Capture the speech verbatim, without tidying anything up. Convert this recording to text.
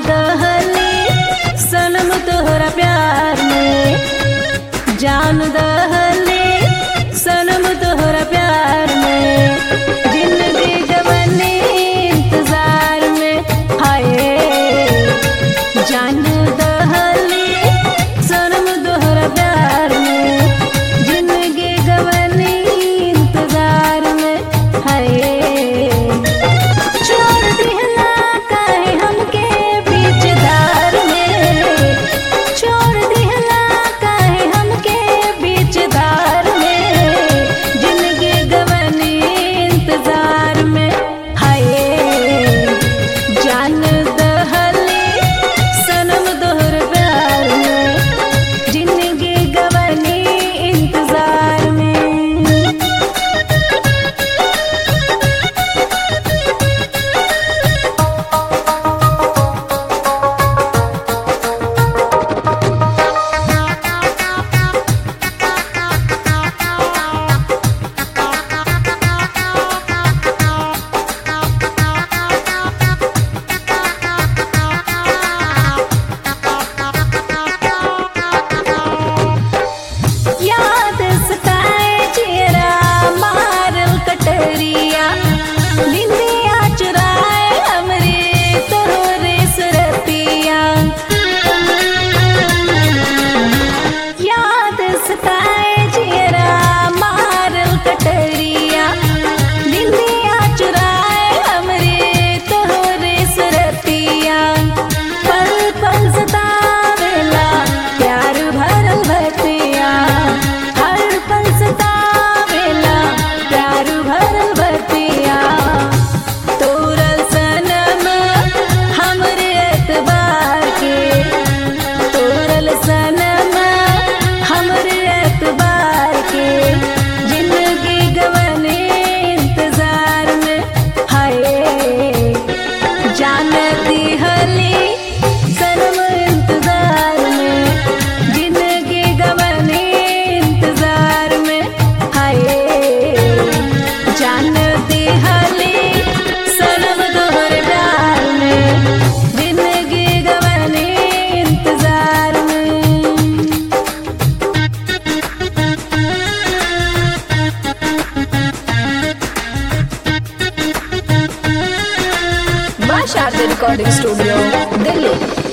दहली सनम तोहरा प्यार में, जान दहली सनम तोहरा प्यार में, जिंदगी जवानी इंतजार में। हाय जान दहली सनम तोहरा प्यार में, जिंदगी जवानी इंतजार में। हाय छोड़ दिहला काहे हमके बीच धार में, छोड़ दिहला काहे हमके बीच धार में, जिंदगी गवानी इंतजार में। हाय जान दहली सनम तोहर प्यार में, जिंदगी गवानी इंतजार में। याद सताए चेहरा मारल कटरिया, निंदिया चुराए हमरे तोहरे सुरतिया। याद सताए चेहरा मारल कटरिया, निंदिया चुराए हमरे तोहरे सुरतिया। पल पल सतावेला प्यार भरल भतिया, हर पल सतावेला प्यार भरल भतिया। तोरल सनम हमरे एतबार के, तोरल सनम हमरे एतबार के, जिंदगी गवाने इंतजार में। हाय जान दिहली सनम इंतजार में, जिंदगी गवाने इंतजार में। हाय जान दिहली सनम तोहरे प्यार में, जिंदगी गवाने इंतजार में। मां शारदा रिकॉर्डिंग स्टूडियो, दिल्ली।